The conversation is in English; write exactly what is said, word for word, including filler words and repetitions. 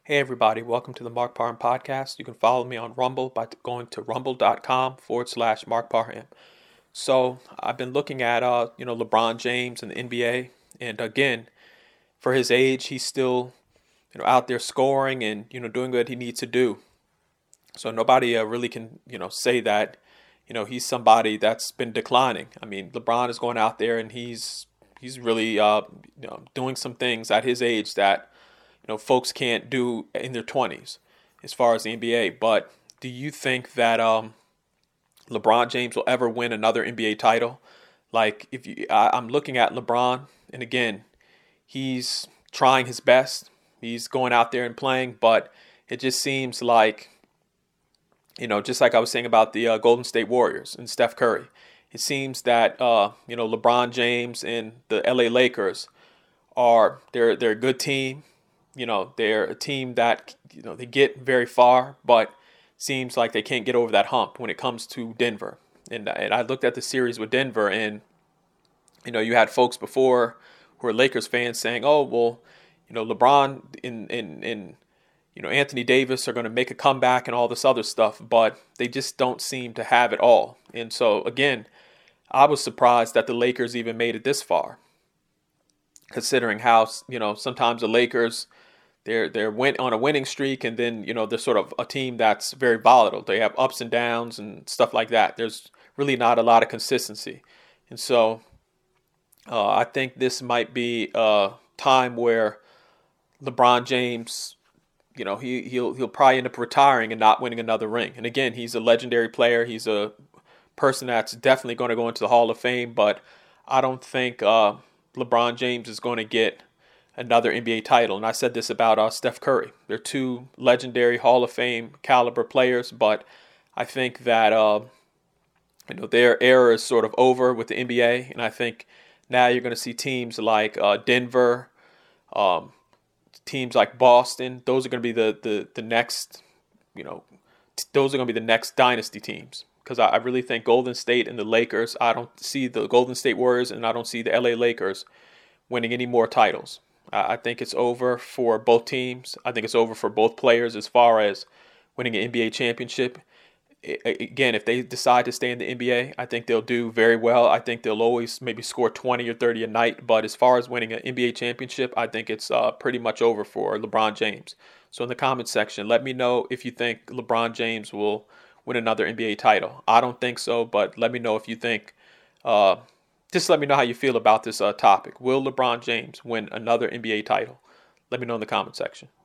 Hey everybody, welcome to the Mark Parham Podcast. You can follow me on Rumble by going to rumble.com forward slash Mark Parham. So I've been looking at uh, you know, LeBron James and the N B A, and again, for his age, he's still, you know, out there scoring and, you know, doing what he needs to do. So nobody uh, really can, you know, say that, you know, he's somebody that's been declining. I mean, LeBron is going out there and he's he's really uh, you know, doing some things at his age that you know, folks can't do in their twenties as far as the N B A. But do you think that um, LeBron James will ever win another N B A title? Like, if you, I, I'm looking at LeBron, and again, he's trying his best. He's going out there and playing, but it just seems like, you know, just like I was saying about the uh, Golden State Warriors and Steph Curry, it seems that uh, you know, LeBron James and the L A Lakers are they're they're a good team. You know, they're a team that, you know, they get very far, but seems like they can't get over that hump when it comes to Denver. And and I looked at the series with Denver, and, you know, you had folks before who are Lakers fans saying, oh, well, you know, LeBron and, and, and you know, Anthony Davis are going to make a comeback and all this other stuff, but they just don't seem to have it all. And so, again, I was surprised that the Lakers even made it this far, considering how, you know, sometimes the Lakers, they're they're went on a winning streak, and then, you know, they're sort of a team that's very volatile. They have ups and downs and stuff like that. There's really not a lot of consistency. And so uh, I think this might be a time where LeBron James, you know, he, he'll he'll probably end up retiring and not winning another ring. And again, he's a legendary player. He's a person that's definitely going to go into the Hall of Fame, but I don't think uh, LeBron James is going to get another N B A title. And I said this about uh, Steph Curry. They're two legendary Hall of Fame caliber players, but I think that uh, you know, their era is sort of over with the N B A, and I think now you're going to see teams like uh, Denver, um, teams like Boston. Those are going to be the the the next, you know, t- those are going to be the next dynasty teams. Because I, I really think Golden State and the Lakers, I don't see the Golden State Warriors and I don't see the L A Lakers winning any more titles. I think it's over for both teams. I think it's over for both players as far as winning an N B A championship. Again, if they decide to stay in the N B A, I think they'll do very well. I think they'll always maybe score twenty or thirty a night. But as far as winning an N B A championship, I think it's uh, pretty much over for LeBron James. So in the comments section, let me know if you think LeBron James will win another N B A title. I don't think so, but let me know if you think uh, – just let me know how you feel about this uh, topic. Will LeBron James win another N B A title? Let me know in the comment section.